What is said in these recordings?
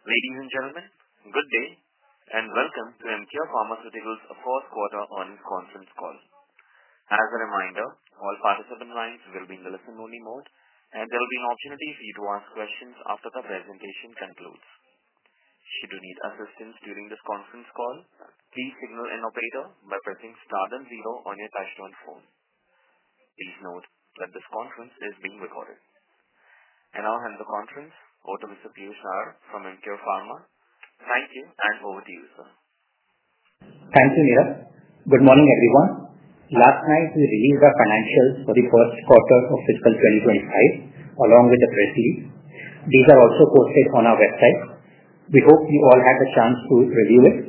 Ladies and gentlemen, good day and welcome to Emcure Pharmaceuticals' fourth quarter earnings conference call. As a reminder, all participant lines will be in the listen-only mode, and there will be an opportunity for you to ask questions after the presentation concludes. Should you need assistance during this conference call, please signal an operator by pressing star then zero on your touch-tone phone. Please note that this conference is being recorded. And I'll hand the conference over to Mr. Piyush Nahar from Emcure Pharma. Thank you, and over to you, sir. Thank you, Neeraj. Good morning, everyone. Last night, we released our financials for the first quarter of fiscal 2025, along with the press release. These are also posted on our website. We hope you all had the chance to review it.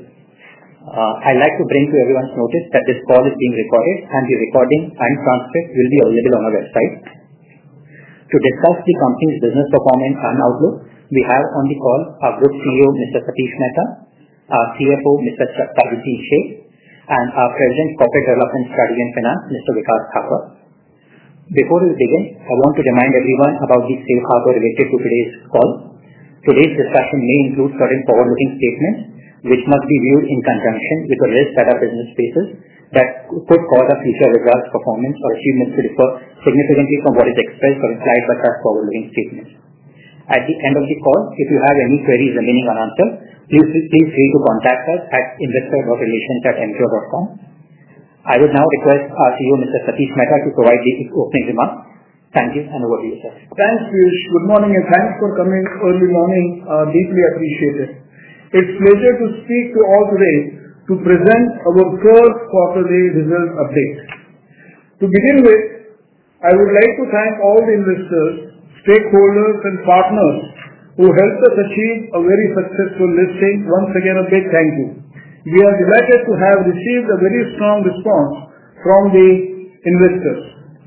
I'd like to bring to everyone's notice that this call is being recorded, and the recording and transcript will be available on our website. To discuss the company's business performance and outlook, we have on the call our Group CEO, Mr. Satish Mehta, our CFO, Mr. Tarun Sheikh, and our President, Corporate Development, Strategy and Finance, Mr. Vikas Thapar. Before we begin, I want to remind everyone about the safe harbor related to today's call. Today's discussion may include certain forward-looking statements which must be viewed in conjunction with the risks that our business faces that could cause our future results, performance, or achievements to differ significantly from what is expressed or implied by such forward-looking statements. At the end of the call, if you have any queries remaining unanswered, please feel free to contact us at investor.relations@emcure.com. I would now request our CEO, Mr. Satish Mehta, to provide the opening remarks. Thank you, and over to you, sir. Thanks, Piyush. Good morning, and thanks for coming early morning. Deeply appreciated. It's a pleasure to speak to all today to present our first quarterly result update. To begin with, I would like to thank all the investors, stakeholders, and partners who helped us achieve a very successful listing. Once again, a big thank you. We are delighted to have received a very strong response from the investors.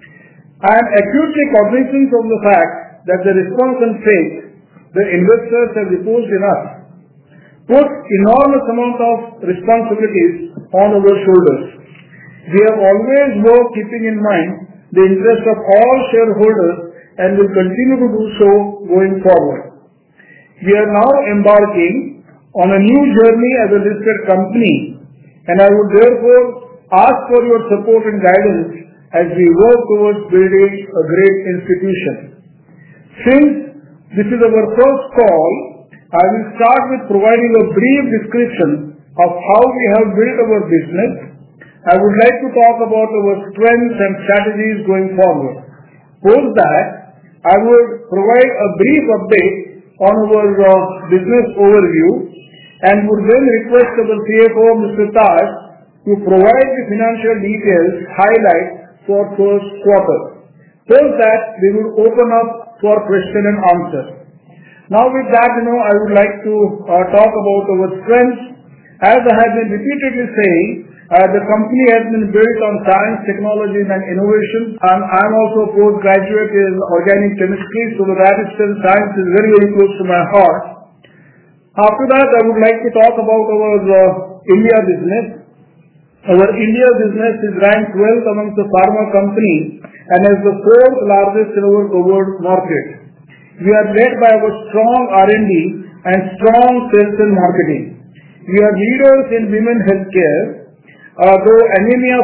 I am acutely cognizant of the fact that the response and faith the investors have reposed in us put enormous amount of responsibilities on our shoulders. We have always worked keeping in mind the interest of all shareholders and will continue to do so going forward. We are now embarking on a new journey as a listed company, and I would therefore ask for your support and guidance as we work towards building a great institution. Since this is our first call, I will start with providing a brief description of how we have built our business. I would like to talk about our strengths and strategies going forward. Post that, I will provide a brief update on our business overview and would then request our CFO, Mr. Taj, to provide the financial details highlights for first quarter. Post that, we will open up for question and answer. Now with that, I would like to talk about our strengths. As I have been repeatedly saying, the company has been built on science, technologies, and innovation. I am also a postgraduate in organic chemistry, so that itself, science is very, very close to my heart. After that, I would like to talk about our India business. Our India business is ranked 12th amongst the pharma companies and is the fourth largest in our world market. We are led by our strong R&D and strong sales and marketing. We are leaders in women healthcare. Through Anemia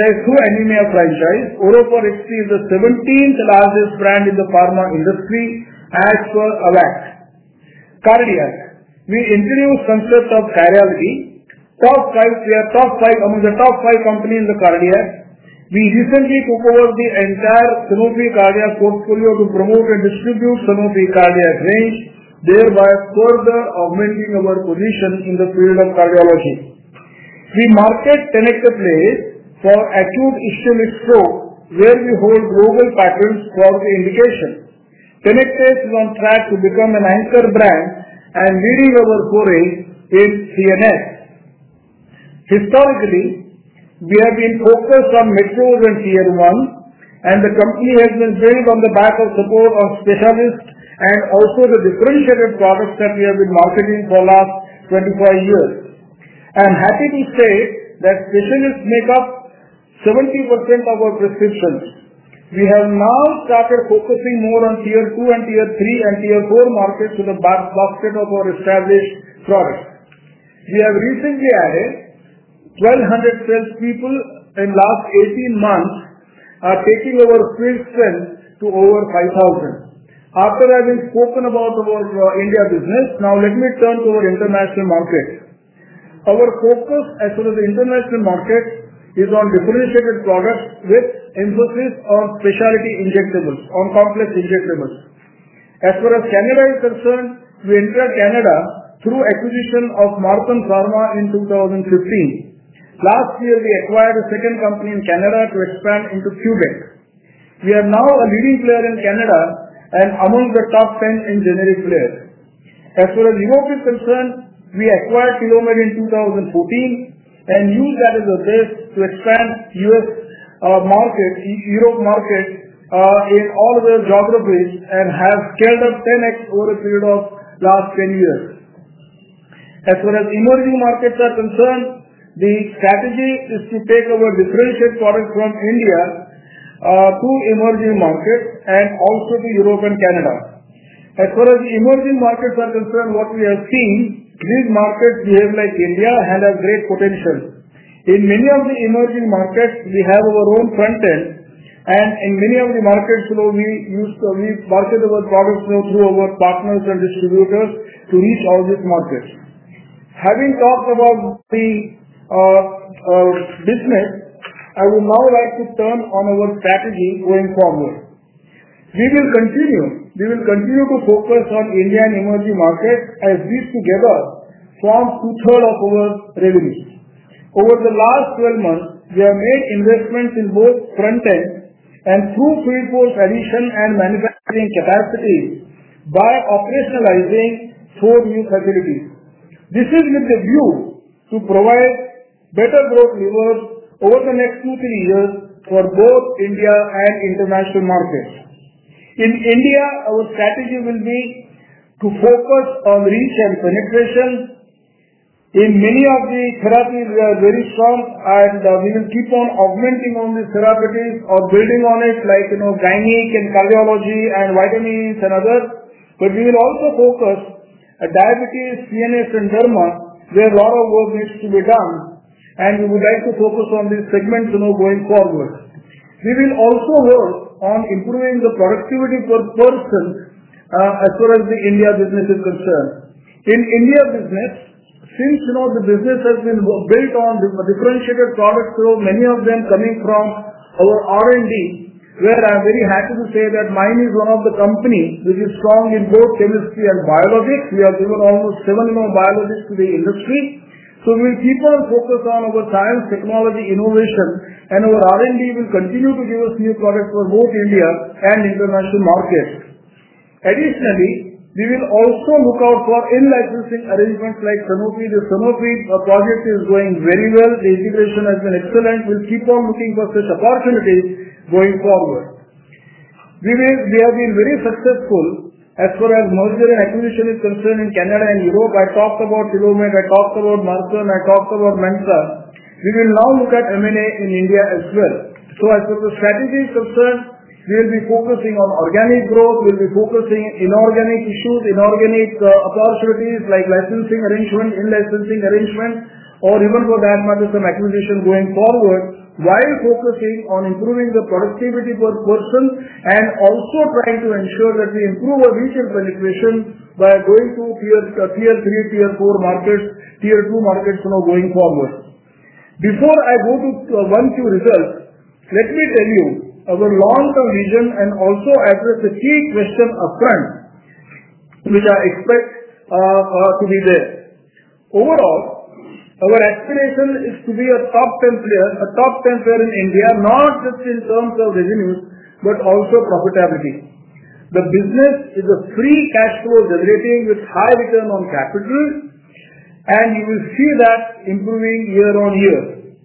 franchise, Orofer XT is the 17th largest brand in the pharma industry as per AWACS. Cardiac. We introduced concept of cardiology. We are among the top 5 companies in the cardiac. We recently took over the entire Sanofi cardiac portfolio to promote and distribute Sanofi cardiac range, thereby further augmenting our position in the field of cardiology. We market Tenecteplase for acute ischemic stroke, where we hold global patents for the indication. Tenecteplase is on track to become an anchor brand and leading our foray in CNS. Historically, we have been focused on metros and tier 1, and the company has been built on the back of support of specialists and also the differentiated products that we have been marketing for the last 25 years. I am happy to say that specialists make up 70% of our prescriptions. We have now started focusing more on Tier 2 and Tier 3 and Tier 4 markets with a basket of our established products. We have recently added 1,200 salespeople in last 18 months, taking our field strength to over 5,000. After having spoken about our India business, now let me turn to our international market. Our focus as far as the international market is on differentiated products with emphasis on specialty injectables, on complex injectables. As far as Canada is concerned, we entered Canada through acquisition of Marken Pharma in 2015. Last year, we acquired a second company in Canada to expand into Quebec. We are now a leading player in Canada and among the top 10 in generic players. As far as Europe is concerned, we acquired Philomed in 2014 and used that as a base to expand US market, Europe market in all the geographies and have scaled up 10x over a period of last 10 years. As far as emerging markets are concerned, the strategy is to take our differentiated products from India to emerging markets and also to Europe and Canada. As far as the emerging markets are concerned, what we have seen, these markets behave like India and have great potential. In many of the emerging markets, we have our own front end, and in many of the markets, we market our products through our partners and distributors to reach all these markets. Having talked about the business, I would now like to turn on our strategy going forward. We will continue to focus on India and emerging markets as these together form 2/3 of our revenues. Over the last 12 months, we have made investments in both front end and through field force addition and manufacturing capacity by operationalizing 4 new facilities. This is with the view to provide better growth levers over the next 2-3 years for both India and international markets. In India, our strategy will be to focus on reach and penetration. In many of the therapies, we are very strong and we will keep on augmenting on these therapies or building on it like, gynec and cardiology and vitamins and others. But we will also focus on diabetes, CNS and derma, where a lot of work needs to be done. And we would like to focus on these segments, going forward. We will also work on improving the productivity per person as far as the India business is concerned. In India business, since the business has been built on differentiated products, many of them coming from our R&D, where I am very happy to say that mine is one of the companies which is strong in both chemistry and biologics. We have given almost 7 biologics to the industry. So we will keep on focus on our science, technology, innovation, and our R&D will continue to give us new products for both India and international markets. Additionally, we will also look out for in-licensing arrangements like Sanofi. The Sanofi project is going very well. The integration has been excellent. We will keep on looking for such opportunities going forward. We have been very successful as far as merger and acquisition is concerned in Canada and Europe. I talked about Philomed, I talked about Marken, I talked about Mensa. We will now look at M&A in India as well. So as far as the strategy is concerned, we will be focusing on organic growth, we will be focusing inorganic issues, inorganic opportunities like licensing arrangement, in-licensing arrangement, or even for that matter some acquisition going forward, while focusing on improving the productivity per person and also trying to ensure that we improve our reach and penetration by going to tier 3, tier 4 markets, tier 2 markets going forward. Before I go to 1Q results, let me tell you our long-term vision and also address the key question upfront, which I expect to be there. Overall, our aspiration is to be a top 10 player in India, not just in terms of revenues, but also profitability. The business is a free cash flow generating with high return on capital, and you will see that improving year on year.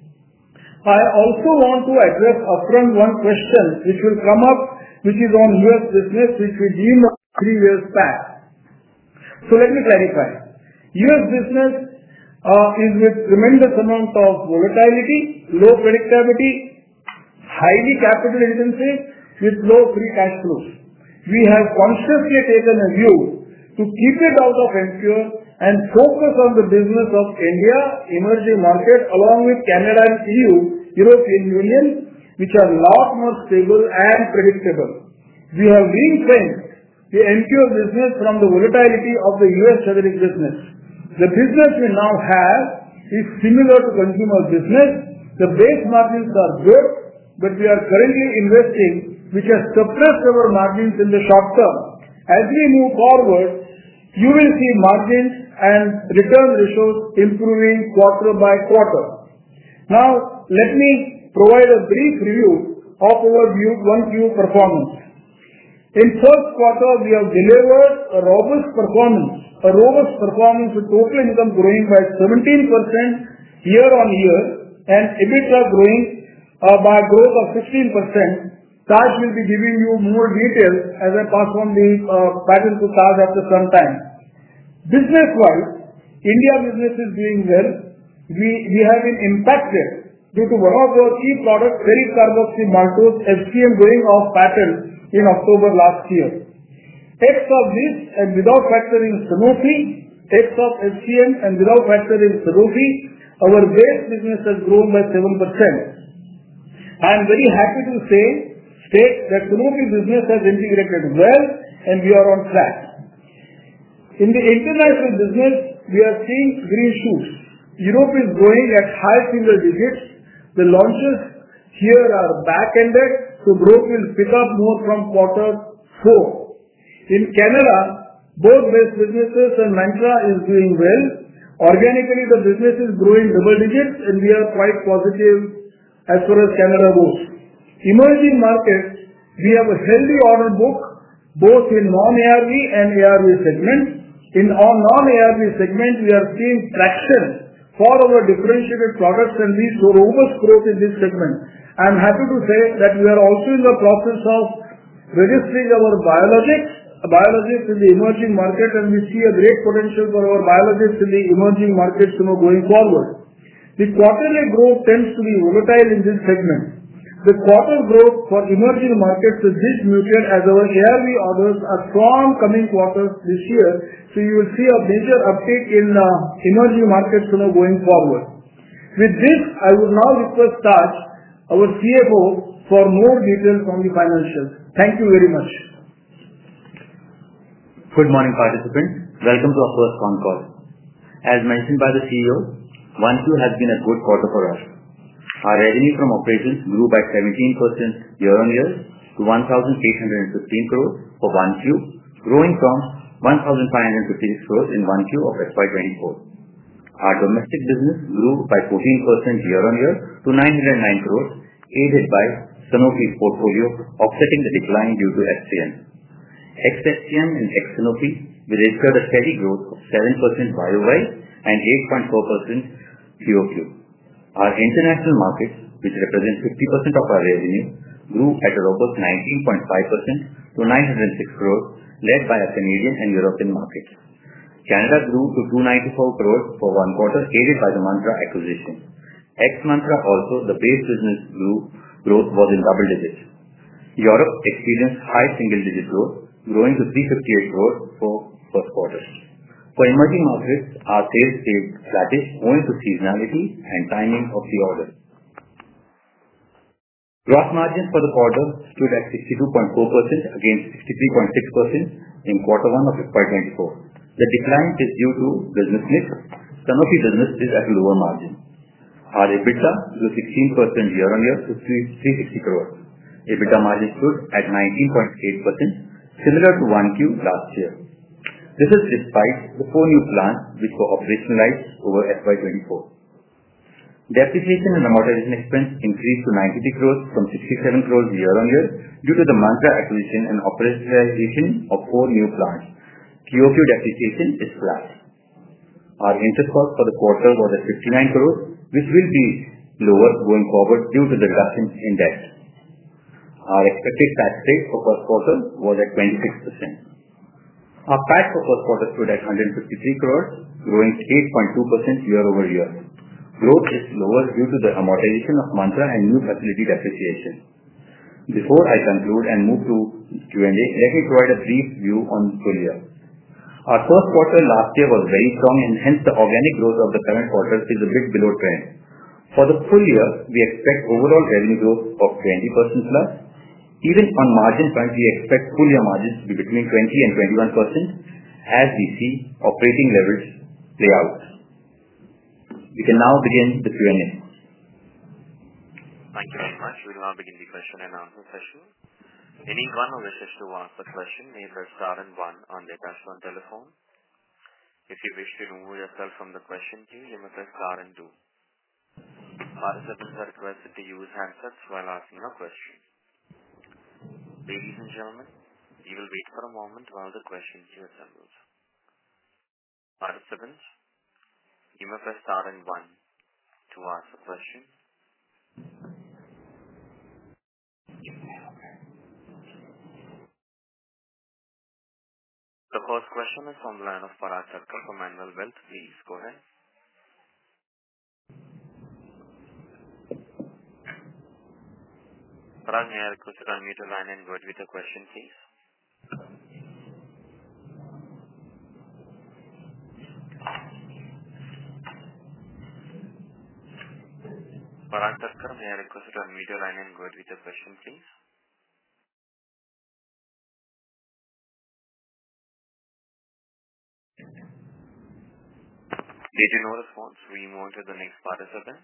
I also want to address upfront one question which will come up, which is on US business, which we deemed 3 years back. So let me clarify. US business is with tremendous amount of volatility, low predictability, highly capital intensive, with low free cash flows. We have consciously taken a view to keep it out of Emcure and focus on the business of India, emerging market, along with Canada and EU, European Union, which are a lot more stable and predictable. We have ring-fenced the Emcure business from the volatility of the US generic business. The business we now have is similar to consumer business. The base margins are good, but we are currently investing, which has suppressed our margins in the short term. As we move forward, you will see margins and return ratios improving quarter by quarter. Now, let me provide a brief review of our 1Q performance. In first quarter, we have delivered a robust performance with total income growing by 17% year-on-year and EBITDA growing by a growth of 16%. Taj will be giving you more details as I pass on the baton to Taj after some time. Business-wise, India business is doing well. We have been impacted due to one of our key products, ferric carboxy maltose, FCM, going off patent in October last year. X of this and without factoring Sanofi, X of FCM and without factoring Sanofi, our base business has grown by 7%. I am very happy to state that Sanofi business has integrated well and we are on track. In the international business, we are seeing green shoots. Europe is growing at high single digits. The launches here are back-ended, so growth will pick up more from quarter 4. In Canada, both base businesses and Mantra is doing well. Organically, the business is growing double digits and we are quite positive as far as Canada goes. Emerging markets, we have a healthy order book both in non-ARV and ARV segments. In our non-ARV segment, we are seeing traction for our differentiated products and we show robust growth in this segment. I am happy to say that we are also in the process of registering our biologics in the emerging market, and we see a great potential for our biologics in the emerging markets going forward. The quarterly growth tends to be volatile in this segment. The quarter growth for emerging markets is this muted as our ARV orders are strong coming quarters this year, so you will see a major uptake in emerging markets going forward. With this, I would now request Taj, our CFO, for more details on the financials. Thank you very much. Good morning, participants. Welcome to our first phone call. As mentioned by the CEO, 1Q has been a good quarter for us. Our revenue from operations grew by 17% year-on-year to 1,815 crores for 1Q, growing from 1,556 crores in 1Q of FY24. Our domestic business grew by 14% year-on-year to 909 crores, aided by Sanofi's portfolio, offsetting the decline due to FCM. Ex-FCM and ex-Sanofi, we registered a steady growth of 7% YOY and 8.4% QOQ. Our international markets, which represent 50% of our revenue, grew at a robust 19.5% to 906 crores, led by our Canadian and European markets. Canada grew to 294 crores for 1 quarter, aided by the Mantra acquisition. Ex-Mantra also, the base business growth was in double digits. Europe experienced high single-digit growth, growing to 358 crores for first quarter. For emerging markets, our sales stayed flattish owing to seasonality and timing of the order. Gross margins for the quarter stood at 62.4% against 63.6% in quarter 1 of FY24. The decline is due to business mix. Sanofi business is at a lower margin. Our EBITDA grew 16% year-on-year to 360 crores. EBITDA margin stood at 19.8%, similar to 1Q last year. This is despite the 4 new plants which were operationalized over FY24. Depreciation and amortization expense increased to 93 crores from 67 crores year-on-year due to the Mantra acquisition and operationalization of 4 new plants. QOQ depreciation is flat. Our interest cost for the quarter was at 59 crores, which will be lower going forward due to the reduction in debt. Our expected tax rate for first quarter was at 26%. Our PAT for first quarter stood at 153 crores, growing 8.2% year-over-year. Growth is lower due to the amortization of Mantra and new facility depreciation. Before I conclude and move to Q&A, let me provide a brief view on full year. Our first quarter last year was very strong, and hence the organic growth of the current quarter is a bit below trend. For the full year, we expect overall revenue growth of 20% plus. Even on margin front, we expect full year margins to be between 20 and 21% as we see operating leverage play out. We can now begin the Q&A. Thank you very much. We will now begin the question and answer session. Anyone who wishes to ask a question may press star and one on their touchtone telephone. If you wish to remove yourself from the question queue, you may press star and two. Participants are requested to use handsets while asking a question. Ladies and gentlemen, we will wait for a moment while the question queue assembles. Participants, you may press star and one to ask a question. The first question is from the line of Parag Thakkar from Anvil Wealth. Please go ahead. Parag, may I request you to unmute your line and go ahead with the question, please? Parag Thakkar, may I request you to unmute your line and go ahead with the question, please? Did you know response? We move on to the next participant.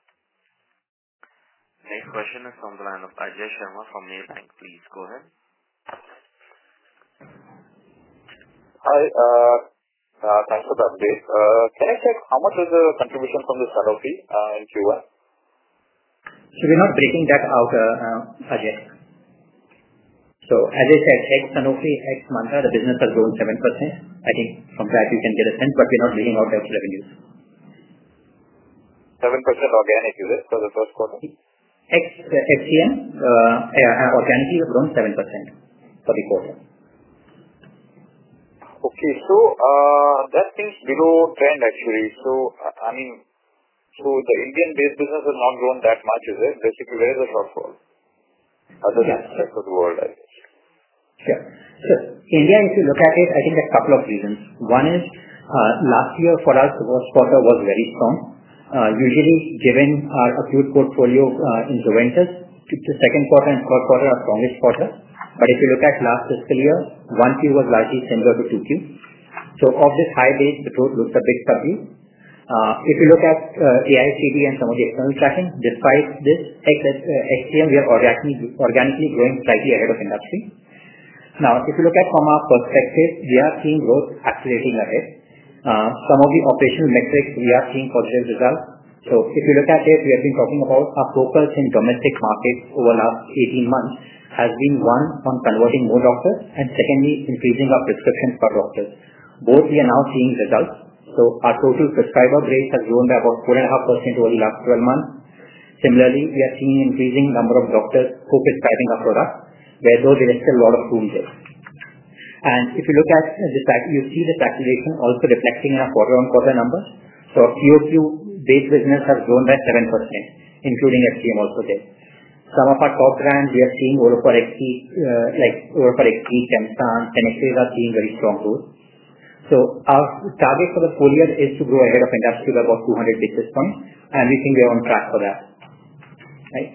Next question is from the line of Ajay Sharma from Maybank. Please go ahead. Hi, thanks for the update. Can I check how much is the contribution from the Sanofi in Q1? So we're not breaking that out, Ajay. So as I said, ex Sanofi, ex Mantra, the business has grown 7%. I think from that you can get a sense, but we're not breaking out those revenues. 7% organic, is it, for the first quarter? FCM, organically has grown 7% for the quarter. Okay, so that seems below trend actually. So, I mean, so the Indian-based business has not grown that much, is it? Basically, where is the shortfall? Other than the rest of the world, I guess. Sure. So, India, if you look at it, I think there are a couple of reasons. One is, last year for us, the first quarter was very strong. Usually, given our acute portfolio in Zuventus, the second quarter and third quarter are strongest quarters. But if you look at last fiscal year, 1Q was largely similar to 2Q. So of this high base, the growth looks a bit subdued. If you look at AIOCD and some of the external tracking, despite this, HCM, we are organically growing slightly ahead of industry. Now, if you look at from our perspective, we are seeing growth accelerating ahead. Some of the operational metrics, we are seeing positive results. So if you look at it, we have been talking about our focus in domestic markets over the last 18 months has been one on converting more doctors and secondly, increasing our prescriptions per doctors. Both we are now seeing results. So our total prescriber base has grown by about 4.5% over the last 12 months. Similarly, we are seeing increasing number of doctors who are prescribing our product, where though there is still a lot of room there. And if you look at this, you see this acceleration also reflecting in our quarter-on-quarter numbers. So our QOQ-based business has grown by 7%, including FCM also there. Some of our top brands, we are seeing Orofer XT, like Orofer XT, Kemstan, Tenexase are seeing very strong growth. So our target for the full year is to grow ahead of industry by about 200 basis points, and we think we are on track for that. Right?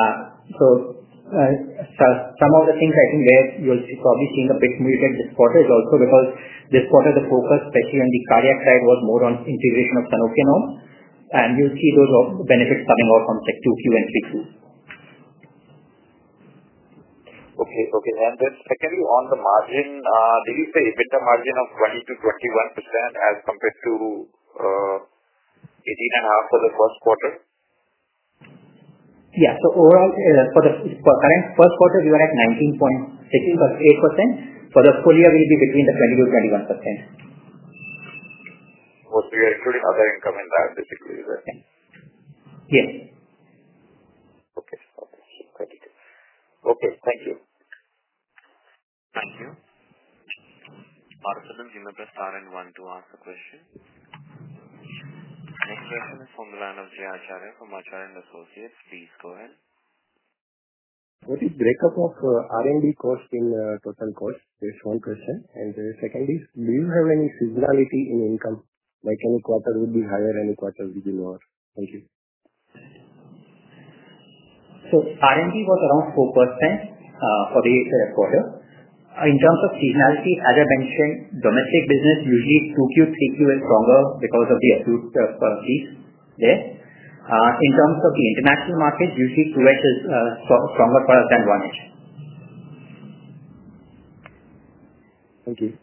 Some of the things I think where you'll probably seeing a bit muted this quarter is also because this quarter the focus, especially on the cardiac side, was more on integration of Sanofi now, and you'll see those benefits coming out from 2Q and 3Q. Okay. And then secondly, on the margin, did you say EBITDA margin of 20 to 21% as compared to 18.5% for the first quarter? Yeah. So overall, for current first quarter, we were at 19.8%. For the full year, we'll be between the 20 to 21%. So you are including other income in that, basically, is that? Yes. Okay. Okay. Thank you. Thank you. Participants, you may press star and one to ask a question. Next question is from the line of Jay Acharya from Acharya & Associates. Please go ahead. What is breakup of R&D cost in total cost? That's one question. And the second is, do you have any seasonality in income? Like any quarter would be higher, any quarter would be lower? Thank you. So R&D was around 4% for the quarter. In terms of seasonality, as I mentioned, domestic business usually 2Q, 3Q is stronger because of the acute piece there. In terms of the international market, usually 2H is stronger for us than 1H. Thank you.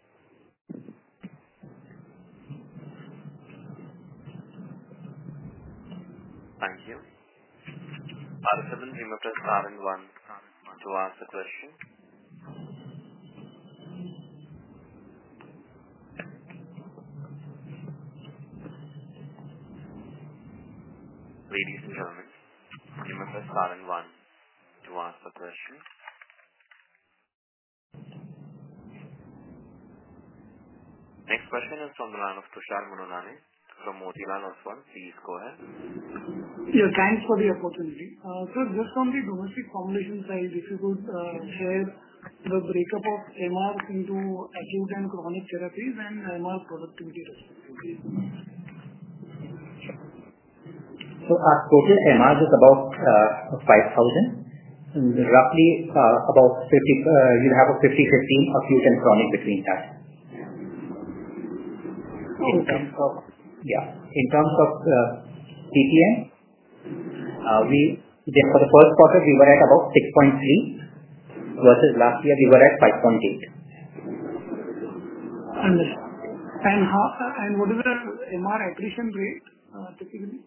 Thank you. Participants, you may press star and one to ask the question. Ladies and gentlemen, you may press star and one to ask the question. Next question is from the line of Tushar Manudhane from Motilal Oswal. Please go ahead. Yeah, thanks for the opportunity. Sir, just on the domestic formulation side, if you could share the breakup of MRs into acute and chronic therapies and MR productivity respectively. So our total MRs is about 5,000. Roughly about 50, you'll have a 50-50 acute and chronic between that. In terms of, in terms of TPM, for the first quarter we were at about 6.3 versus last year we were at 5.8. Understood. And what is the MR attrition rate typically?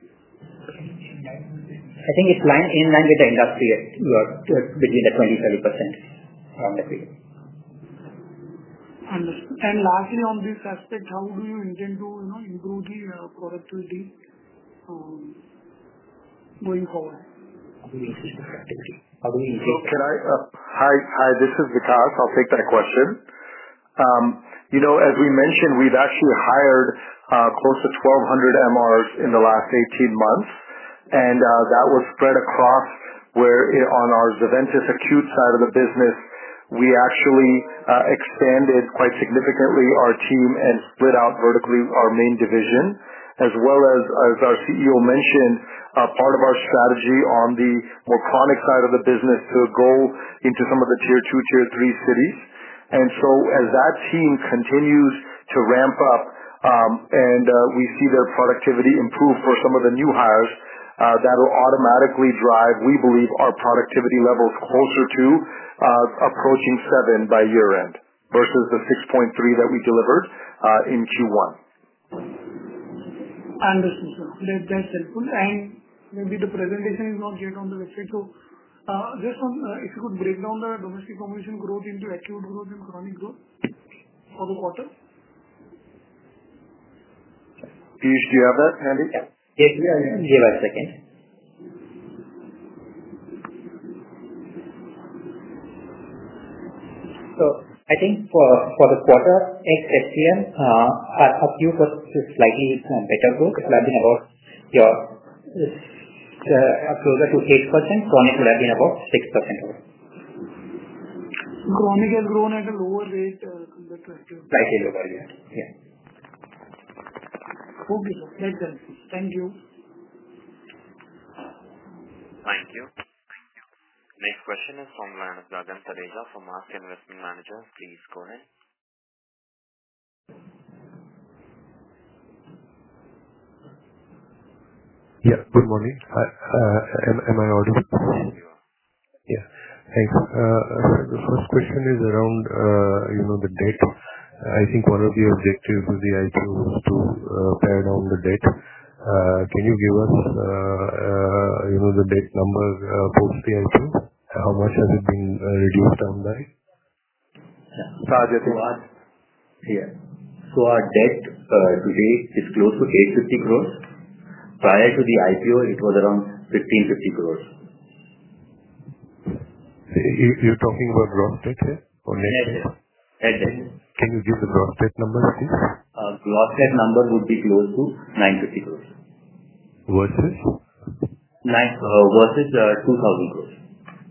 I think it's in line with the industry between the 20-30% around that period. Understood. And lastly, on this aspect, how do you intend to improve the productivity going forward? How do we increase the productivity? How do we increase? Hi, this is Vikas. I'll take that question. As we mentioned, we've actually hired close to 1,200 MRs in the last 18 months, and that was spread across where on our Zuventus acute side of the business, we actually expanded quite significantly our team and split out vertically our main division, as well as our CEO mentioned, part of our strategy on the more chronic side of the business to go into some of the tier 2, tier 3 cities. And so as that team continues to ramp up and we see their productivity improve for some of the new hires, that will automatically drive, we believe, our productivity levels closer to approaching 7 by year end versus the 6.3 that we delivered in Q1. Understood, sir. That's helpful. And maybe the presentation is not yet on the website. So just if you could break down the domestic formulation growth into acute growth and chronic growth for the quarter. Piyush, do you have that handy? Yes, give us a second. So I think for the quarter, ex-FCM, our acute was slightly better growth. It would have been about closer to 8%. Chronic would have been about 6%. Chronic has grown at a lower rate compared to acute. Slightly lower, yeah. Okay, sir. That's helpful. Thank you. Thank you. Next question is from line of Gagan Thareja from Ask Investment Managers. Please go ahead. Yeah, good morning. Am I audible? Yeah, thanks. The first question is around the debt. I think one of the objectives of the IPO was to pare down the debt. Can you give us the debt number post the IPO? How much has it been reduced down by? Yeah. So our debt today is close to 850 crores. Prior to the IPO, it was around 1550 crores. You're talking about gross debt here or net debt? Net debt. Can you give the gross debt number, please? Gross debt number would be close to 950 crores. Versus? Versus 2000 crores.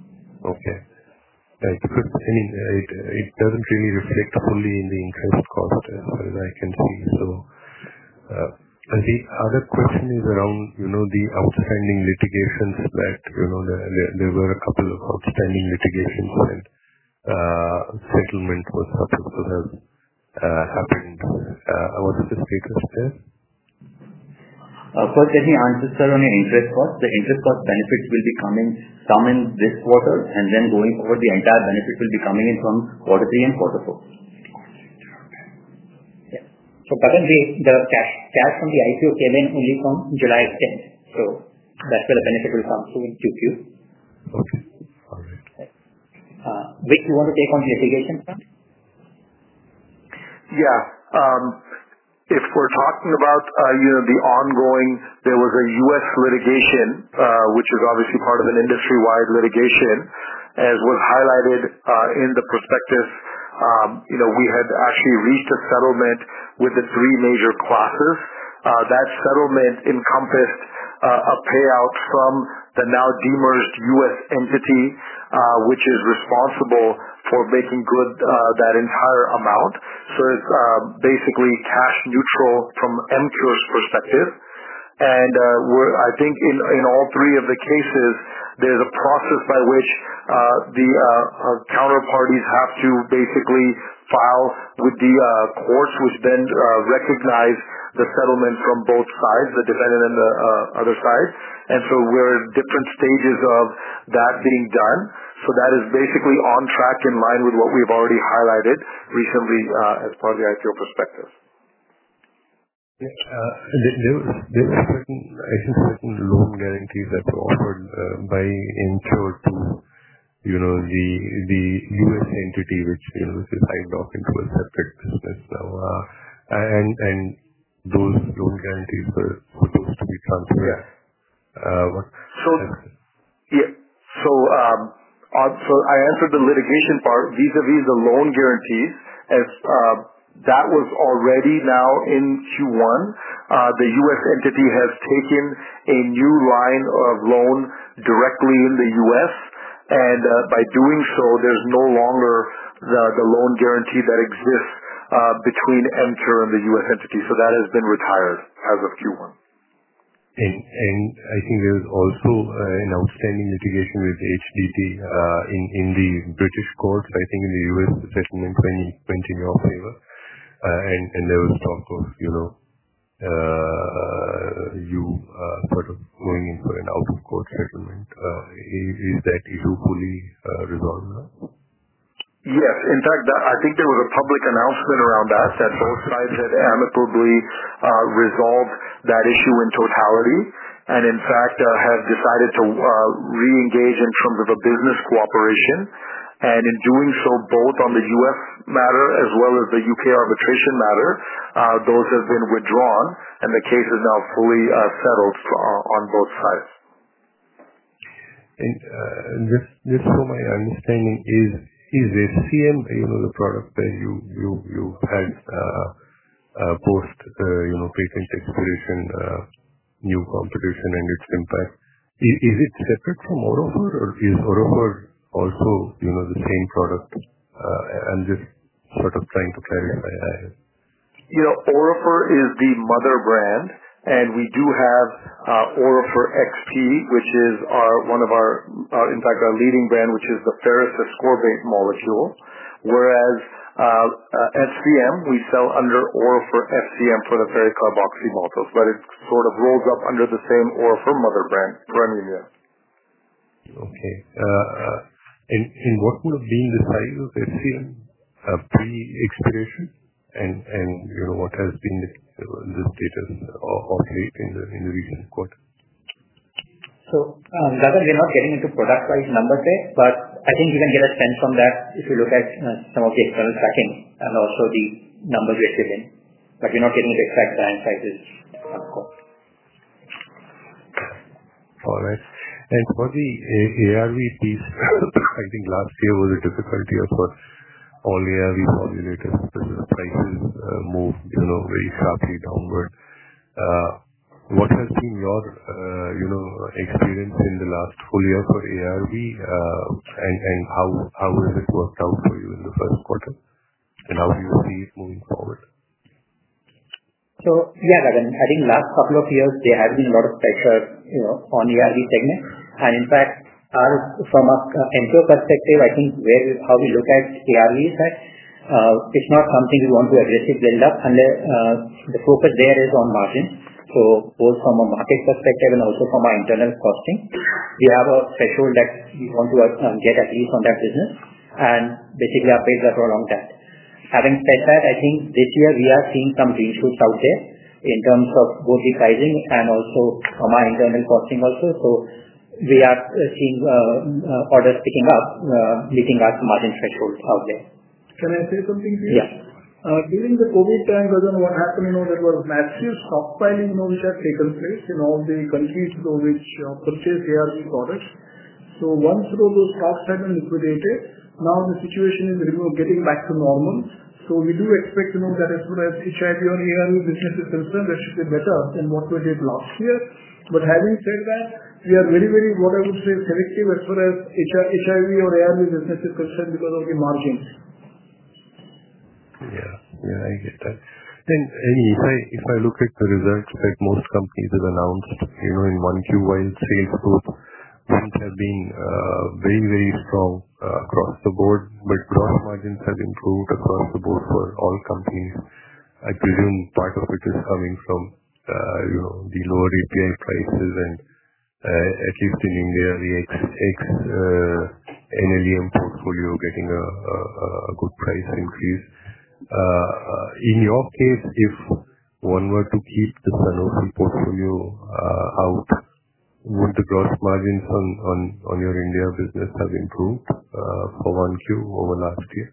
Okay. Right. Because, I mean, it doesn't really reflect fully in the interest cost as far as I can see. So, the other question is around, the outstanding litigations that, there were a couple of outstanding litigations and settlement was supposed to have happened. What is the status there? First, let me answer, sir, on your interest cost. The interest cost benefits will be coming some in this quarter, and then going forward, the entire benefit will be coming in from quarter 3 and quarter 4. Yeah. So, Gagan, the cash from the IPO came in only from July 10th. So, that's where the benefit will come through in Q2. Okay. All right. Vic, you want to take on the litigation front? Yeah. If we're talking about, the ongoing, there was a U.S. litigation, which is obviously part of an industry-wide litigation, as was highlighted in the prospectus. We had actually reached a settlement with the 3 major classes. That settlement encompassed a payout from the now demerged U.S. entity, which is responsible for making good that entire amount. So it's basically cash neutral from Emcure's perspective. And I think in all 3 of the cases, there's a process by which the counterparties have to basically file with the courts, which then recognize the settlement from both sides, the defendant and the other side. And so we're at different stages of that being done. So that is basically on track in line with what we've already highlighted recently as part of the IPO prospectus. There were certain loan guarantees that were offered by Emcure to, the U.S. entity, which is hived off into a separate business now, and those loan guarantees were supposed to be transferred. So I answered the litigation part vis-a-vis the loan guarantees as that was already now in Q1. The U.S. entity has taken a new line of loan directly in the U.S. and by doing so, there's no longer the loan guarantee that exists between Emcure and the U.S. entity. So that has been retired as of Q1. And I think there's also an outstanding litigation with HDT in the British courts. I think in the US, the settlement went in your favor. And there was talk of, you sort of going in for an out-of-court settlement. Is that issue fully resolved now? Yes. In fact, I think there was a public announcement around that both sides had amicably resolved that issue in totality, and in fact have decided to re-engage in terms of a business cooperation. And in doing so, both on the U.S. matter as well as the UK arbitration matter, those have been withdrawn, and the case is now fully settled on both sides. And just from my understanding, is SCM, the product that you had post, patent expiration, new competition and its impact, is it separate from Orofer, or is Orofer also, the same product? I'm just sort of trying to clarify. Orofer is the mother brand, and we do have Orofer XP, which is one of our leading brand, which is the ferrous ascorbate molecule. Whereas FCM, we sell under Orofer FCM for the ferricarboxymaltose, but it sort of rolls up under the same Orofer mother brand for anemia. Okay. And what would have been the size of FCM pre-expiration, and what has been the status of late in the recent quarter? So, Gagan, we're not getting into product-wise numbers there, but I think you can get a sense from that if you look at some of the external tracking and also the numbers we're given. But we're not getting into exact brand sizes, of course. All right. And for the ARV piece, I think last year was a difficult year for all ARV formulators because the prices moved, very sharply downward. what has been your experience in the last full year for ARV, and how has it worked out for you in the first quarter, and how do you see it moving forward? Yeah, Gagan, I think last couple of years there has been a lot of pressure, on ARV segment. And in fact, from a Emcure perspective, I think how we look at ARV is that it's not something we want to aggressively build up, and the focus there is on margin. So both from a market perspective and also from our internal costing, we have a threshold that we want to get at least on that business, and basically our pays are along that. Having said that, I think this year we are seeing some green shoots out there in terms of both the pricing and also from our internal costing also. So we are seeing orders picking up, meeting our margin threshold out there. Can I say something here? Yeah. During the COVID time, Gagan, what happened, there was massive stockpiling, which had taken place in all the countries which purchase ARV products. So once those stocks had been liquidated, now the situation is getting back to normal. So we do expect that as far as HIV or ARV business is concerned, that should be better than what we did last year. But having said that, we are very, very, what I would say, selective as far as HIV or ARV business is concerned because of the margins. Yeah, I get that. Then if I look at the results that most companies have announced, in 1Q, while sales growth wouldn't have been very, very strong across the board, but gross margins have improved across the board for all companies. I presume part of it is coming from the lower API prices, and at least in India, the NLEM portfolio getting a good price increase. In your case, if one were to keep the Sanofi portfolio out, would the gross margins on your India business have improved for 1Q over last year?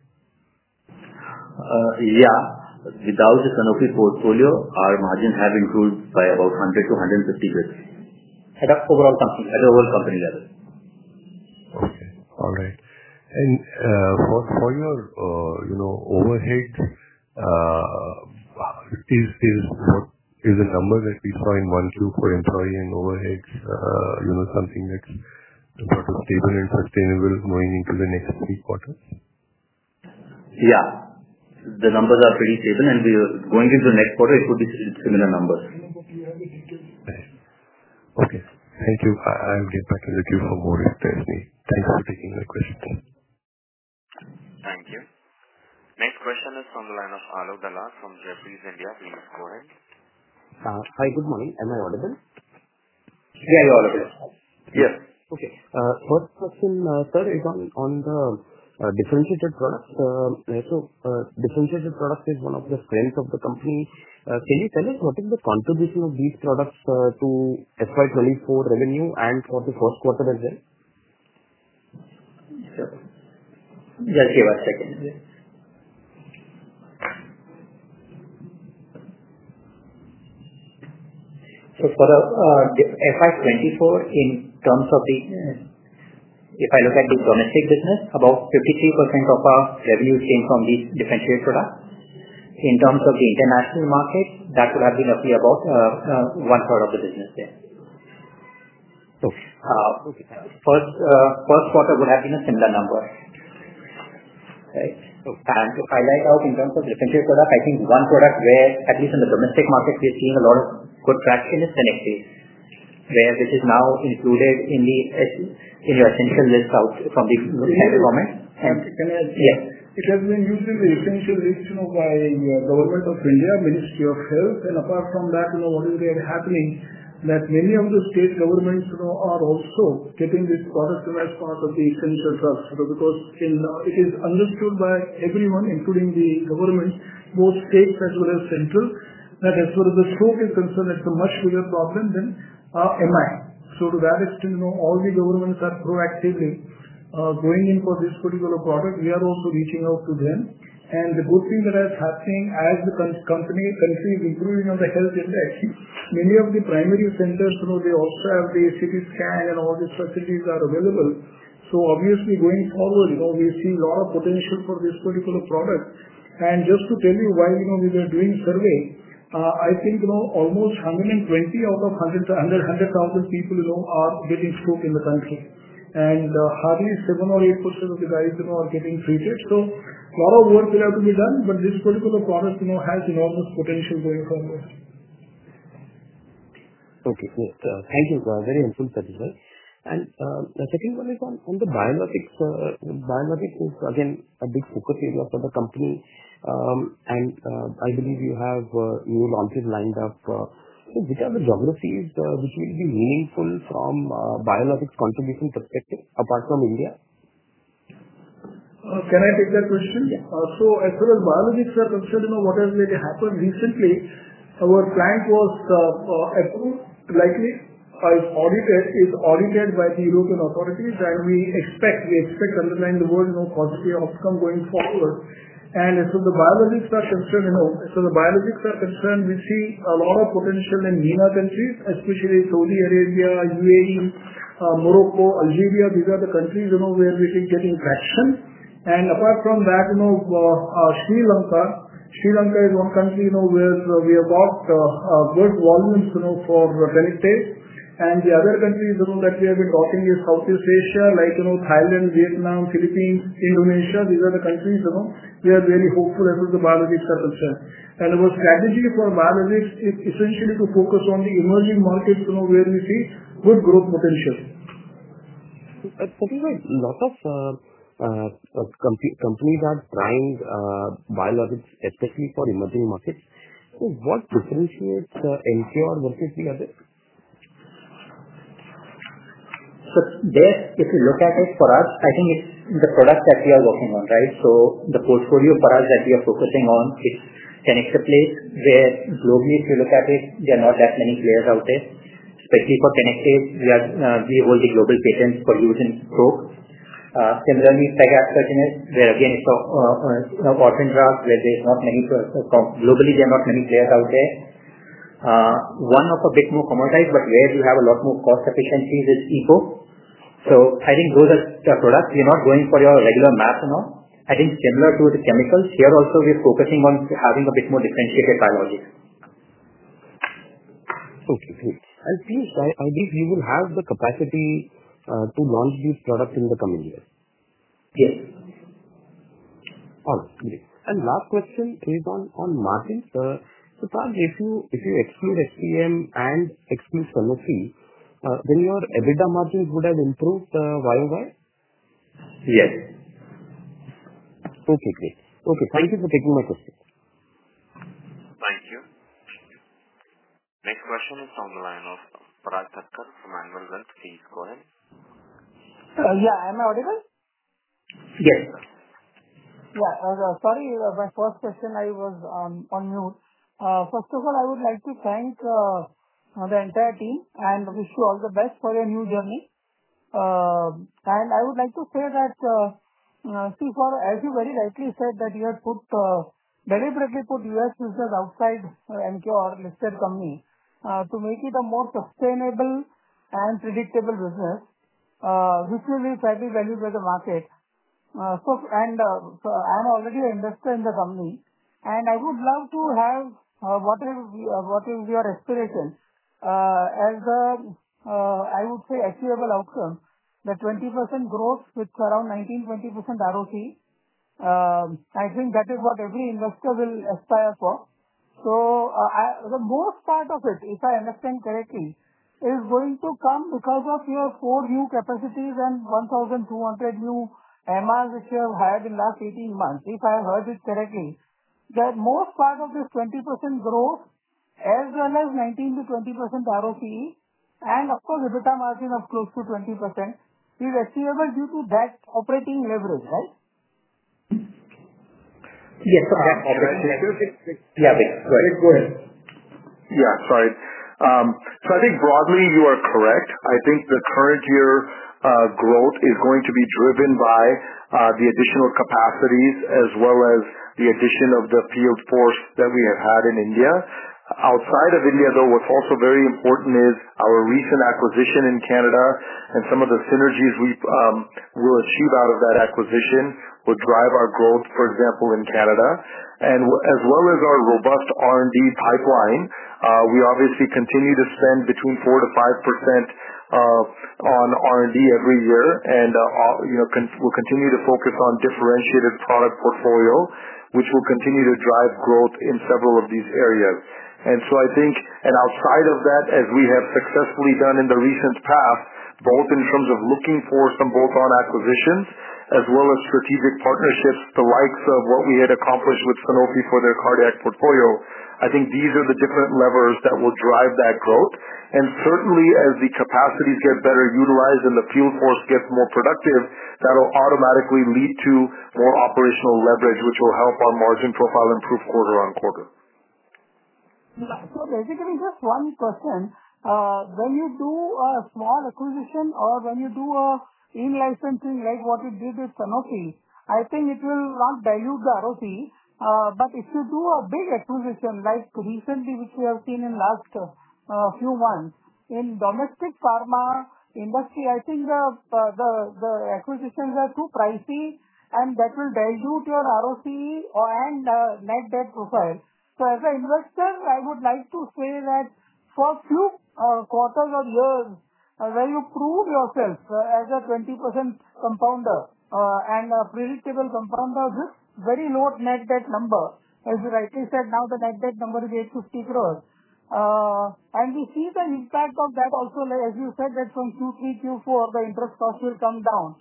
Yeah. Without the Sanofi portfolio, our margins have improved by about 100 to 150 basis At the overall company level. Okay. All right. And for your overheads, is the number that we saw in 1Q for employee and overheads something that's sort of stable and sustainable going into the next 3 quarters? Yeah. The numbers are pretty stable, and going into the next quarter, it could be similar numbers. Okay. Thank you. I'll get back in the queue for more if there's need. Thanks for taking my questions. Thank you. Next question is from the line of Alok Dalal from Jefferies India. Please go ahead. Hi, good morning. Am I audible? Yeah, you're audible. Yes. Okay. First question, sir, is on the differentiated products. Differentiated products is one of the strengths of the company. Can you tell us what is the contribution of these products to FY24 revenue and for the first quarter as well? Sure. Just give us a second. So for the FY24, in terms of if I look at the domestic business, about 53% of our revenue came from these differentiated products. In terms of the international market, that would have been roughly about 1/3 of the business there. Okay. First quarter would have been a similar number. Right? And to highlight out in terms of differentiated product, I think one product where, at least in the domestic market, we are seeing a lot of good traction is Cenexi, which is now included in your essential list out from the central government. Can I add? Yes. It has been used in the essential list by Government of India, Ministry of Health, and apart from that, what is really happening, that many of the state governments are also getting this product as part of the essential drugs, because it is understood by everyone, including the government, both states as well as central, that as far as the stroke is concerned, it's a much bigger problem than MI. So to that extent, all the governments are proactively going in for this particular product. We are also reaching out to them. And the good thing that is happening as the country is improving on the health index, many of the primary centers, they also have the CT scan and all these facilities are available. So obviously going forward, we see a lot of potential for this particular product. And just to tell you why, we were doing survey, I think almost 120 out of 100,000 people are getting stroke in the country, and hardly 7 or 8% of the guys are getting treated. So a lot of work will have to be done, but this particular product has enormous potential going forward. Okay, great. Thank you. Very helpful, Satish. And the second one is on the biologics. Biologics is again a big focus area for the company, and I believe you have new launches lined up. So which are the geographies which will be meaningful from biologics contribution perspective apart from India? Can I take that question? Yeah. So as far as biologics are concerned, what has really happened recently, our plant was approved, likely is audited by the European authorities, and we expect underlying the word positive outcome going forward. And as far as the biologics are concerned, we see a lot of potential in MENA countries, especially Saudi Arabia, UAE, Morocco, Algeria. These are the countries where we are getting traction. And apart from that, Sri Lanka is one country where we have got good volumes for Tenictase. And the other countries that we have been talking is Southeast Asia, like Thailand, Vietnam, Philippines, Indonesia. These are the countries we are very hopeful as far as the biologics are concerned. And our strategy for biologics is essentially to focus on the emerging markets where we see good growth potential. Satish, a lot of companies are trying biologics, especially for emerging markets. So what differentiates Emcure versus the others? So there, if you look at it for us, I think it's the product that we are working on, right? So the portfolio for us that we are focusing on is Tenexaplase, where globally, if you look at it, there are not that many players out there. Especially for Tenexaplase, we hold the global patents for use in stroke. Similarly, Pegaspartinib, where again it's orphan drug, where there's not many, globally there are not many players out there. One of a bit more commoditized, but where you have a lot more cost efficiencies is EPO. So I think those are the products. We're not going for your regular math and all. I think similar to the chemicals, here also we're focusing on having a bit more differentiated biologics. Okay, great. And please, I believe you will have the capacity to launch these products in the coming years. Yes. All right, great. And last question is on margins. So Praj, if you exclude SPM and exclude Sanofi, then your EBITDA margins would have improved YoY? Yes. Okay, great. Okay, thank you for taking my question. Thank you. Next question is from the line of Parag Thakkar from Anvil Wealth. Please go ahead. Yeah, am I audible? Yes. Yeah, sorry, my first question I was on mute. First of all, I would like to thank the entire team and wish you all the best for your new journey. And I would like to say that, as you very rightly said, that you have deliberately put US business outside Emcure listed company to make it a more sustainable and predictable business, which will be fairly valued by the market. So I'm already an investor in the company, and I would love to have what is your aspiration as the I would say achievable outcome, the 20% growth with around 19-20% ROC. I think that is what every investor will aspire for. So the most part of it, if I understand correctly, is going to come because of your 4 new capacities and 1,200 new MRs which you have hired in last 18 months. If I heard it correctly, the most part of this 20% growth as well as 19 to 20% ROCE and of course EBITDA margin of close to 20% is achievable due to that operating leverage, right? Yes, so that operating leverage. Yeah, go ahead. Yeah, sorry. So I think broadly you are correct. I think the current year growth is going to be driven by the additional capacities as well as the addition of the field force that we have had in India. Outside of India, though, what's also very important is our recent acquisition in Canada and some of the synergies we will achieve out of that acquisition will drive our growth, for example, in Canada. And as well as our robust R&D pipeline, we obviously continue to spend between 4 to 5% on R&D every year, and we'll continue to focus on differentiated product portfolio, which will continue to drive growth in several of these areas. And so I think, and outside of that, as we have successfully done in the recent past, both in terms of looking for some bolt-on acquisitions, as well as strategic partnerships, the likes of what we had accomplished with Sanofi for their cardiac portfolio, I think these are the different levers that will drive that growth. And certainly as the capacities get better utilized and the field force gets more productive, that will automatically lead to more operational leverage, which will help our margin profile improve quarter on quarter. So basically, just one question. When you do a small acquisition or when you do a in-licensing like what you did with Sanofi, I think it will not dilute the ROC. But if you do a big acquisition like recently, which we have seen in last few months, in domestic pharma industry, I think the acquisitions are too pricey and that will dilute your ROC and net debt profile. So as an investor, I would like to say that for few quarters or years, where you prove yourself as a 20% compounder and a predictable compounder with very low net debt number. As you rightly said, now the net debt number is 850 crores. And we see the impact of that also, as you said, that from Q3, Q4, the interest cost will come down.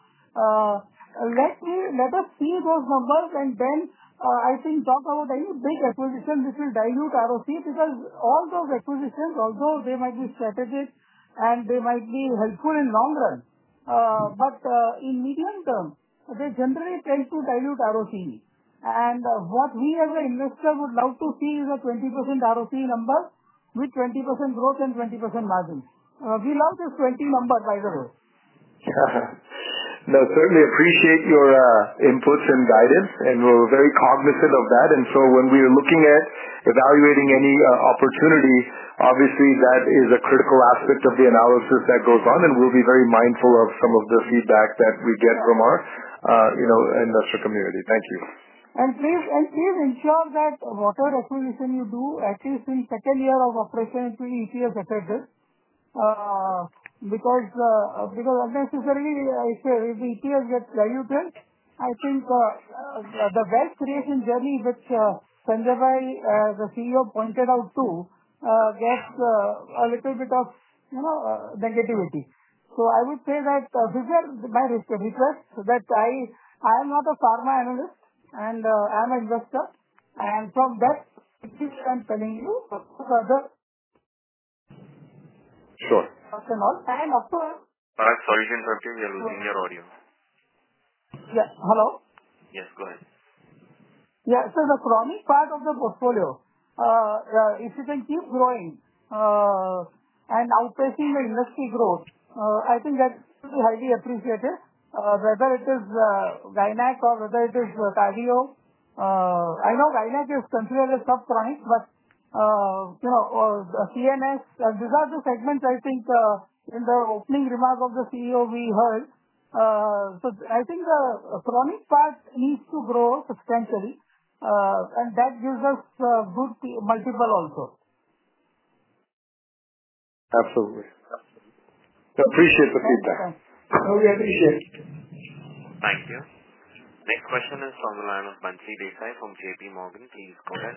Let us see those numbers and then I think talk about any big acquisition which will dilute ROC, because all those acquisitions, although they might be strategic and they might be helpful in long run, but in medium term, they generally tend to dilute ROC. And what we as an investor would love to see is a 20% ROC number with 20% growth and 20% margin. We love this 20 number, by the way. No, certainly appreciate your inputs and guidance, and we're very cognizant of that. And so when we are looking at evaluating any opportunity, obviously that is a critical aspect of the analysis that goes on, and we'll be very mindful of some of the feedback that we get from our investor community. Thank you. And please ensure that whatever acquisition you do, at least in second year of operation, it will be EPS effective. Because unnecessarily, if the EPS gets diluted, I think the wealth creation journey which Sanjay Bhai, the CEO, pointed out to, gets a little bit of negativity. So I would say that this is my request that I am not a pharma analyst and I am an investor, and from that I'm telling you further. Sure. And of course. Sorry to interrupt you. We are losing your audio. Yeah. Hello. Yes. Go ahead. Yeah. So the chronic part of the portfolio, if you can keep growing and outpacing the industry growth, I think that will be highly appreciated. Whether it is Gynac or whether it is cardio. I know Gynac is considered a subchronic, but CNS, these are the segments I think in the opening remark of the CEO we heard. So I think the chronic part needs to grow substantially, and that gives us good multiple also. Absolutely. Appreciate the feedback. We appreciate it. Thank you. Next question is from the line of Bansi Desai from JP Morgan. Please go ahead.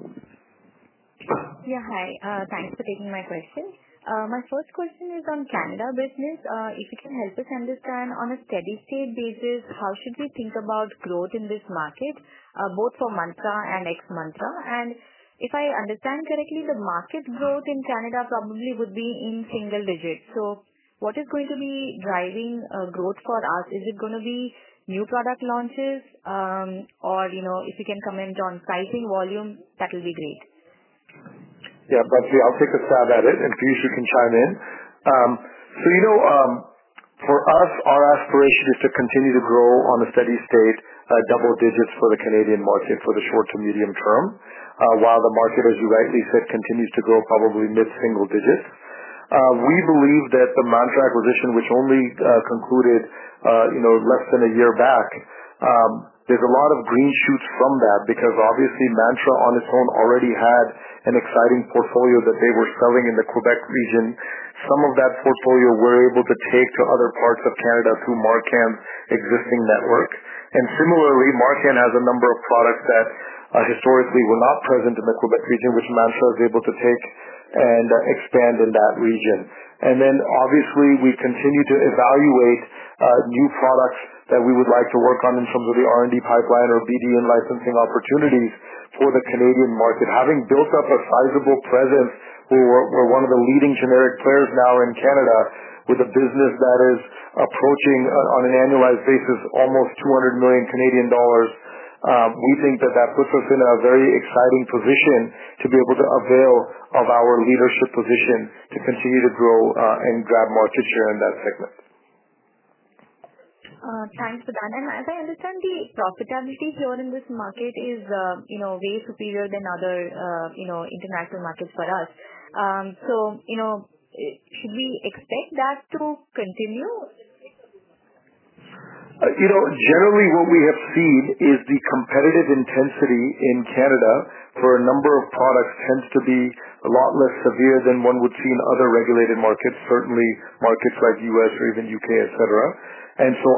Yeah, hi. Thanks for taking my question. My first question is on Canada business. If you can help us understand on a steady state basis, how should we think about growth in this market, both for Mantra and ex-Mantra? And if I understand correctly, the market growth in Canada probably would be in single digits. So what is going to be driving growth for us? Is it going to be new product launches, or if you can comment on pricing, volume, that will be great. Yeah, Bansi, I'll take a stab at it, and Piyush, you can chime in. For us, our aspiration is to continue to grow on a steady state, double digits for the Canadian market for the short to medium term, while the market, as you rightly said, continues to grow probably mid-single digits. We believe that the Mantra acquisition, which only concluded less than a year back, there's a lot of green shoots from that, because obviously Mantra on its own already had an exciting portfolio that they were selling in the Quebec region. Some of that portfolio we're able to take to other parts of Canada through Marcan's existing network. And similarly, Marcan has a number of products that historically were not present in the Quebec region, which Mantra is able to take and expand in that region. And then obviously we continue to evaluate new products that we would like to work on in terms of the R&D pipeline or BD and licensing opportunities for the Canadian market. Having built up a sizable presence, we're one of the leading generic players now in Canada, with a business that is approaching, on an annualized basis, almost 200 million Canadian dollars. We think that puts us in a very exciting position to be able to avail of our leadership position to continue to grow and grab market share in that segment. Thanks for that. And as I understand, the profitability here in this market is, way superior than other, international markets for us. Should we expect that to continue? Generally what we have seen is the competitive intensity in Canada for a number of products tends to be a lot less severe than one would see in other regulated markets, certainly markets like US or even UK, etc. And so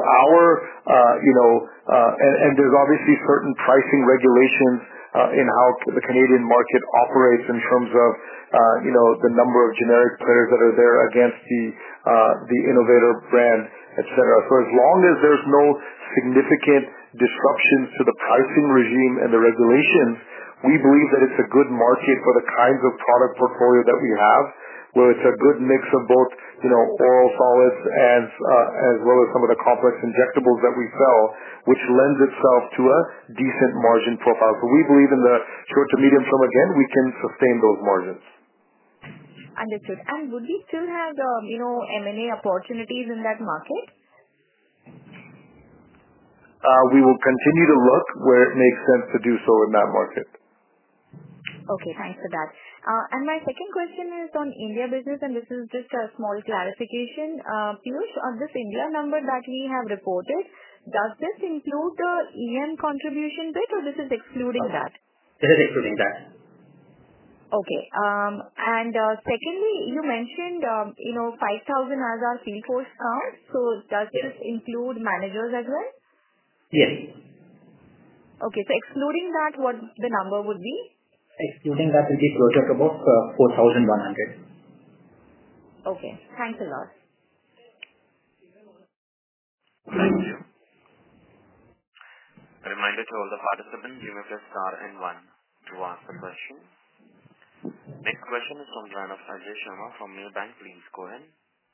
and there's obviously certain pricing regulations in how the Canadian market operates in terms of the number of generic players that are there against the innovator brand, etc. So as long as there's no significant disruptions to the pricing regime and the regulations, we believe that it's a good market for the kinds of product portfolio that we have, where it's a good mix of both oral solids as well as some of the complex injectables that we sell, which lends itself to a decent margin profile. So we believe in the short to medium term, again, we can sustain those margins. Understood. And would we still have, M&A opportunities in that market? We will continue to look where it makes sense to do so in that market. Okay, thanks for that. And my second question is on India business, and this is just a small clarification. Piyush, on this India number that we have reported, does this include the EM contribution bit, or this is excluding that? This is excluding that. Okay. And secondly, you mentioned 5,000 as our field force count. So does this include managers as well? Yes. Okay. So excluding that, what the number would be? Excluding that will be closer to about 4,100. Okay. Thanks a lot. Thank you. A reminder to all the participants, you may press star and 1 to ask a question. Next question is from the line of Ajay Sharma from Maybank. Please go ahead.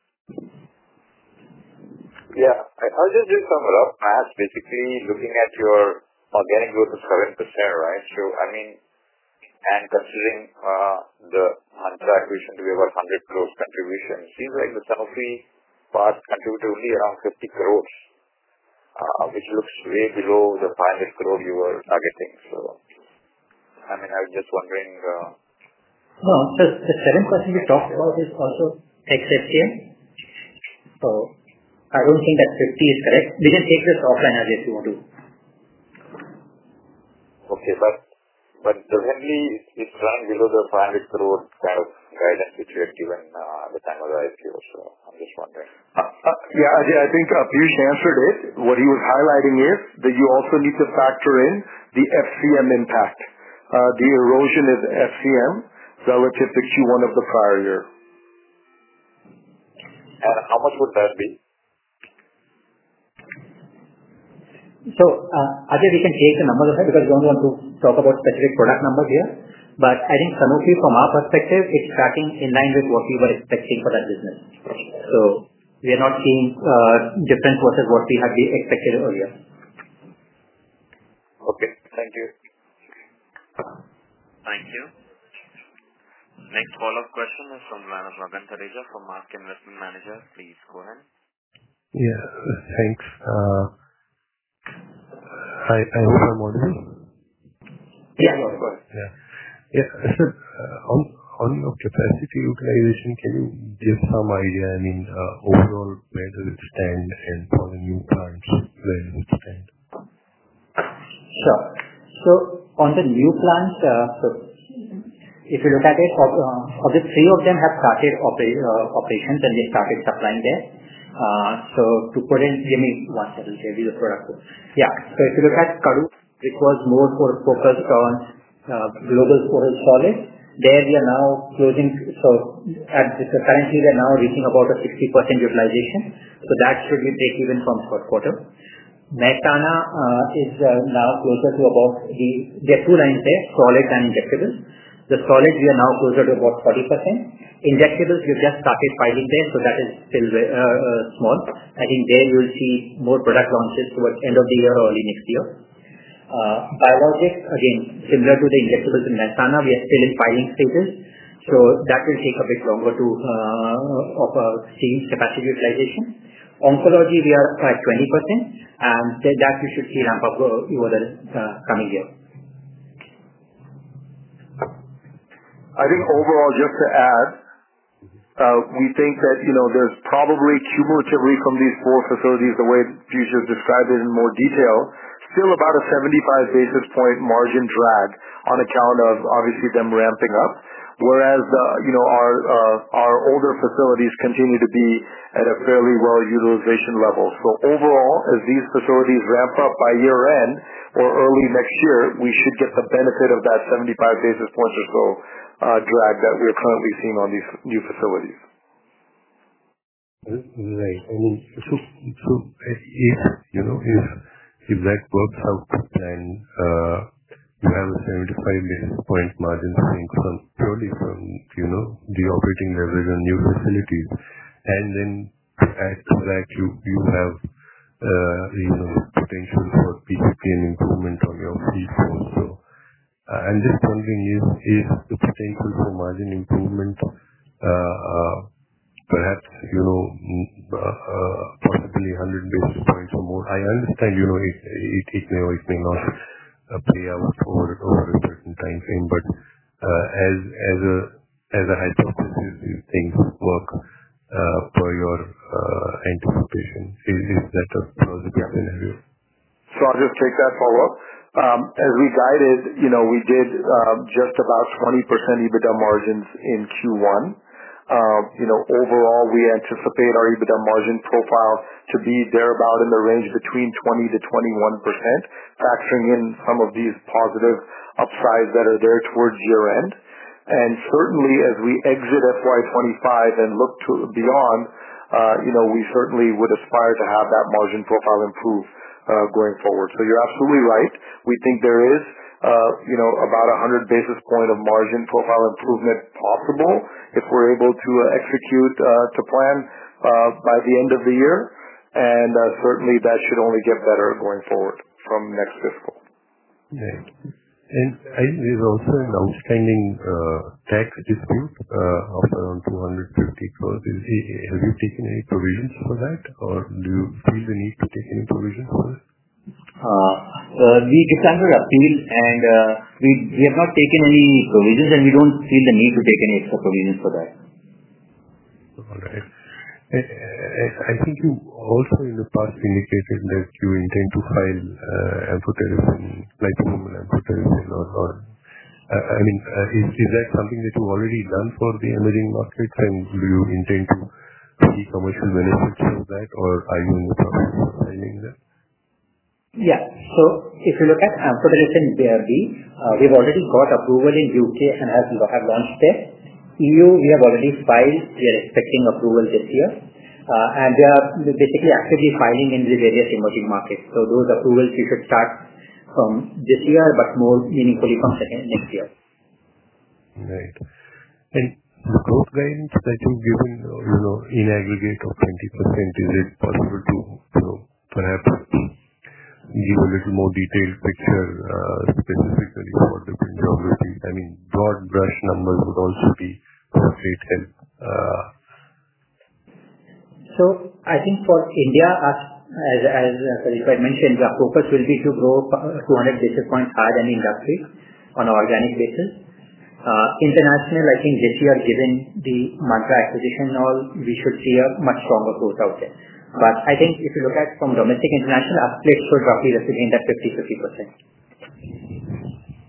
Yeah. I'll just do some rough math, basically looking at your organic growth of 7%, right? So, and considering the Mantra acquisition to be about 100 crores contribution, seems like the Sanofi part contributed only around 50 crores, which looks way below the 500 crore you were targeting. So, I was just wondering. No, the 7% we talked about is also ex-FCM. So, I don't think that 50 is correct. We can take this offline as if you want to. Okay, but definitely it's running below the 500 crore kind of guidance which you had given at the time of the IPO. So I'm just wondering. Yeah, Ajay, I think Piyush answered it. What he was highlighting is that you also need to factor in the FCM impact. The erosion is FCM relative to Q1 of the prior year. And how much would that be? So, Ajay, we can take the numbers aside because we don't want to talk about specific product numbers here. But I think Sanofi, from our perspective, it's tracking in line with what we were expecting for that business. So, we are not seeing difference versus what we had expected earlier. Okay, thank you. Thank you. Next follow-up question is from the line of Ragan Tareja from Mask Investment Managers. Please go ahead. Yeah. Thanks. I hope I'm audible. Yeah. Go ahead. Yeah. Yeah. Sir, on your capacity utilization, can you give some idea, I mean, overall, where does it stand, and for the new plants, where does it stand? Sure. So on the new plants, if you look at it, of the three of them have started operations, and they started supplying there. So to put in, give me one second, I'll give you the product code. Yeah. So if you look at Kadu, which was more focused on global oral solids, there we are now closing. So currently we are now reaching about a 60% utilization. So that should be break even from third quarter. Mehsana is now closer to about there are two lines there, solids and injectables. The solids we are now closer to about 40%. Injectables we've just started filing there, so that is still small. I think there you will see more product launches towards end of the year or early next year. Biologics, again, similar to the injectables in Mehsana, we are still in filing stages. So that will take a bit longer to see capacity utilization. Oncology, we are at 20%, and that we should see ramp up over the coming year. I think overall, just to add, we think that, there's probably cumulatively from these four facilities, the way Piyush has described it in more detail, still about a 75 basis point margin drag on account of obviously them ramping up. Whereas our older facilities continue to be at a fairly well utilization level. So overall, as these facilities ramp up by year end or early next year, we should get the benefit of that 75 basis points or so drag that we're currently seeing on these new facilities. Right. I mean, so if that works out to plan, you have a 75 basis point margin swing purely from the operating leverage on new facilities, and then to add to that you have potential for PCPM improvement on your field force. So I'm just wondering, is the potential for margin improvement perhaps possibly 100 basis points or more? I understand it may or it may not play out over a certain time frame, but as a hypothesis, if things work per your anticipation, is that a plausible scenario? So I'll just take that follow-up. As we guided, we did just about 20% EBITDA margins in Q1. Overall, we anticipate our EBITDA margin profile to be thereabout in the range between 20 to 21%, factoring in some of these positive upsides that are there towards year end. And certainly as we exit FY25 and look to beyond, we certainly would aspire to have that margin profile improve going forward. So you're absolutely right. We think there is about 100 basis point of margin profile improvement possible if we're able to execute to plan by the end of the year, and certainly that should only get better going forward from next fiscal. Right. And there's also an outstanding tax dispute of around 250 crores. Have you taken any provisions for that, or do you feel the need to take any provisions for it? We declined to appeal, and we have not taken any provisions, and we don't feel the need to take any extra provisions for that. All right. I think you also in the past indicated that you intend to file amphotericin, liposomal amphotericin, or is that something that you've already done for the emerging markets, and do you intend to see commercial benefits of that, or are you in the process of filing that? Yeah. So if you look at amphotericin B, we've already got approval in UK and have launched there. EU, we have already filed. We are expecting approval this year. And we are basically actively filing in the various emerging markets. So those approvals we should start from this year, but more meaningfully from next year. Right. And the growth guidance that you've given, in aggregate of 20%, is it possible to, perhaps give a little more detailed picture, specifically for different geographies? I mean, broad brush numbers would also be of great help. So I think for India, as Pradeep had mentioned, our focus will be to grow 200 basis points higher than the industry on an organic basis. International, I think this year, given the Mantra acquisition and all, we should see a much stronger growth out there. I think if you look at from domestic international, our split should roughly remain that 50-50%.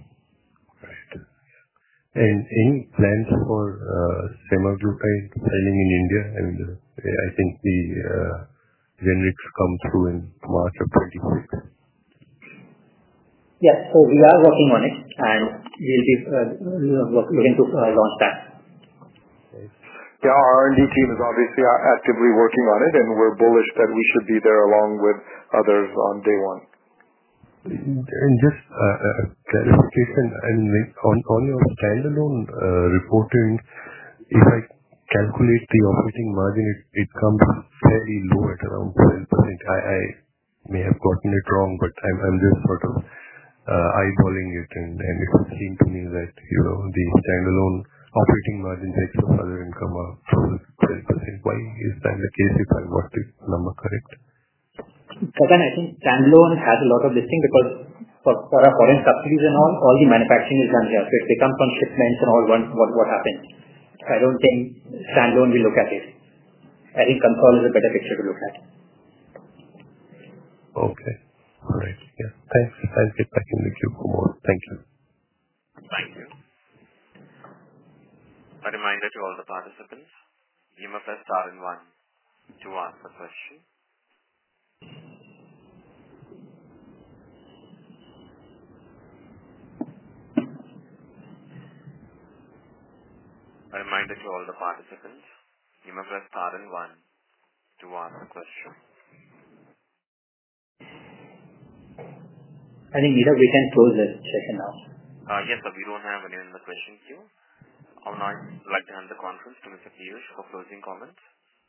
Any plans for semaglutide selling in India? I mean, I think the generics come through in March of 2026. Yes. We are working on it, and we'll be looking to launch that. Yeah, our R&D team is obviously actively working on it, and we're bullish that we should be there along with others on day one. Just a clarification, I mean, on your standalone reporting, if I calculate the operating margin, it comes fairly low at around 12%. I may have gotten it wrong, but I'm just sort of eyeballing it, and it would seem to me that the standalone operating margin takes of other income are 12%. Why is that the case if I got the number correct? Again, I think standalone has a lot of this thing because for our foreign subsidies and all the manufacturing is done here. It becomes on shipments and all what happens. I don't think standalone will look at it. I think console is a better picture to look at. Okay. All right. Yeah. Thanks. I'll get back in the queue for more. Thank you. Thank you. A reminder to all the participants, you may press star and one to ask a question. A reminder to all the participants, you may press star and one to ask a question. I think, Neerav, we can close this session now. Yes, sir. We don't have anyone in the question queue. I would now like to hand the conference to Mr. Piyush for closing comments.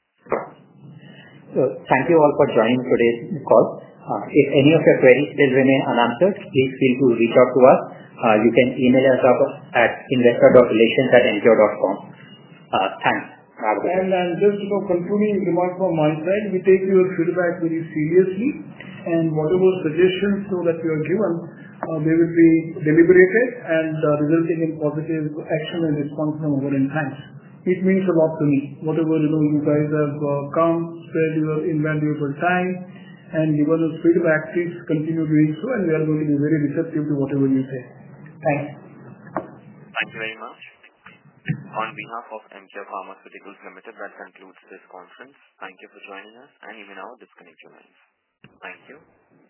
Thank you all for joining today's call. If any of your queries still remain unanswered, please feel free to reach out to us. You can email us at investor.relations@emcure.com. Thanks. Just concluding remarks from my side, we take your feedback very seriously, and whatever suggestions that you are given, they will be deliberated and resulting in positive action and response from our end. Thanks. It means a lot to me. Whatever you guys have come, spent your invaluable time, and given us feedback, please continue doing so, and we are going to be very receptive to whatever you say. Thanks. Thank you very much. On behalf of Emcure Pharmaceuticals Limited, that concludes this conference. Thank you for joining us, and you may now disconnect your lines. Thank you.